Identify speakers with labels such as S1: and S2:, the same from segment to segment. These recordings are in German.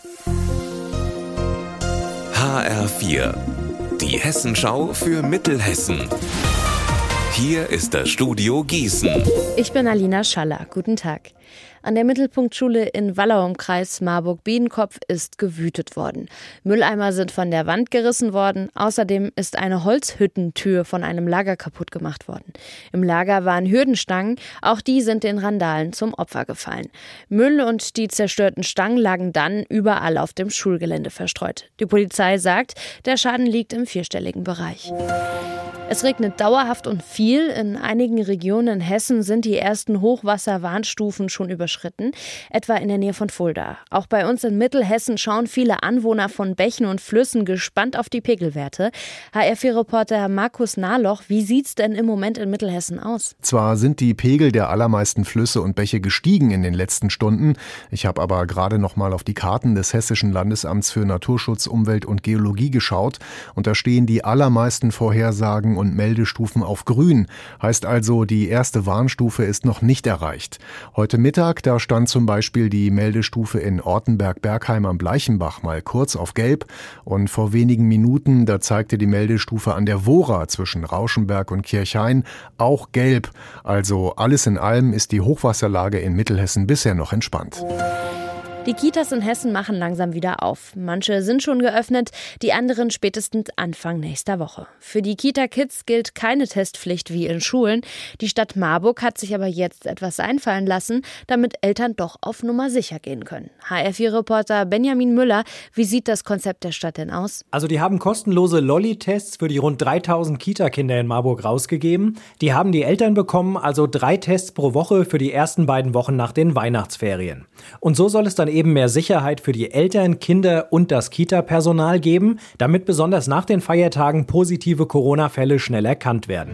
S1: HR4, die Hessenschau für Mittelhessen. Hier ist das Studio Gießen.
S2: Ich bin Alina Schaller. Guten Tag. An der Mittelpunktschule in Wallau im Kreis Marburg-Biedenkopf ist gewütet worden. Mülleimer sind von der Wand gerissen worden. Außerdem ist eine Holzhüttentür von einem Lager kaputt gemacht worden. Im Lager waren Hürdenstangen. Auch die sind den Randalen zum Opfer gefallen. Müll und die zerstörten Stangen lagen dann überall auf dem Schulgelände verstreut. Die Polizei sagt, der Schaden liegt im vierstelligen Bereich. Es regnet dauerhaft und viel. In einigen Regionen in Hessen sind die ersten Hochwasserwarnstufen schon überschritten, etwa in der Nähe von Fulda. Auch bei uns in Mittelhessen schauen viele Anwohner von Bächen und Flüssen gespannt auf die Pegelwerte. HR4-Reporter Markus Nahloch, wie sieht's denn im Moment in Mittelhessen aus?
S3: Zwar sind die Pegel der allermeisten Flüsse und Bäche gestiegen in den letzten Stunden. Ich habe aber gerade noch mal auf die Karten des Hessischen Landesamts für Naturschutz, Umwelt und Geologie geschaut. Und da stehen die allermeisten Vorhersagen und Meldestufen auf grün. Heißt also, die erste Warnstufe ist noch nicht erreicht. Heute Mittag, da stand zum Beispiel die Meldestufe in Ortenberg-Bergheim am Bleichenbach mal kurz auf gelb. Und vor wenigen Minuten, da zeigte die Meldestufe an der Wohra zwischen Rauschenberg und Kirchhain auch gelb. Also alles in allem ist die Hochwasserlage in Mittelhessen bisher noch entspannt.
S2: Die Kitas in Hessen machen langsam wieder auf. Manche sind schon geöffnet, die anderen spätestens Anfang nächster Woche. Für die Kita-Kids gilt keine Testpflicht wie in Schulen. Die Stadt Marburg hat sich aber jetzt etwas einfallen lassen, damit Eltern doch auf Nummer sicher gehen können. HR4-Reporter Benjamin Müller, wie sieht das Konzept der Stadt denn aus?
S4: Also die haben kostenlose Lolli-Tests für die rund 3000 Kita-Kinder in Marburg rausgegeben. Die haben die Eltern bekommen, also 3 Tests pro Woche für die ersten 2 Wochen nach den Weihnachtsferien. Und so soll es dann eben mehr Sicherheit für die Eltern, Kinder und das Kita-Personal geben, damit besonders nach den Feiertagen positive Corona-Fälle schnell erkannt werden.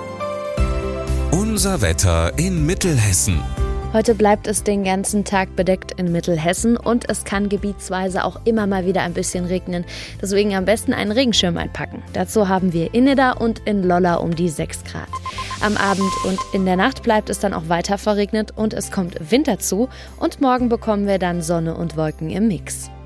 S1: Unser Wetter in Mittelhessen.
S2: Heute bleibt es den ganzen Tag bedeckt in Mittelhessen und es kann gebietsweise auch immer mal wieder ein bisschen regnen. Deswegen am besten einen Regenschirm einpacken. Dazu haben wir in Nidda und in Lolla um die 6 Grad. Am Abend und in der Nacht bleibt es dann auch weiter verregnet und es kommt Wind dazu. Und morgen bekommen wir dann Sonne und Wolken im Mix.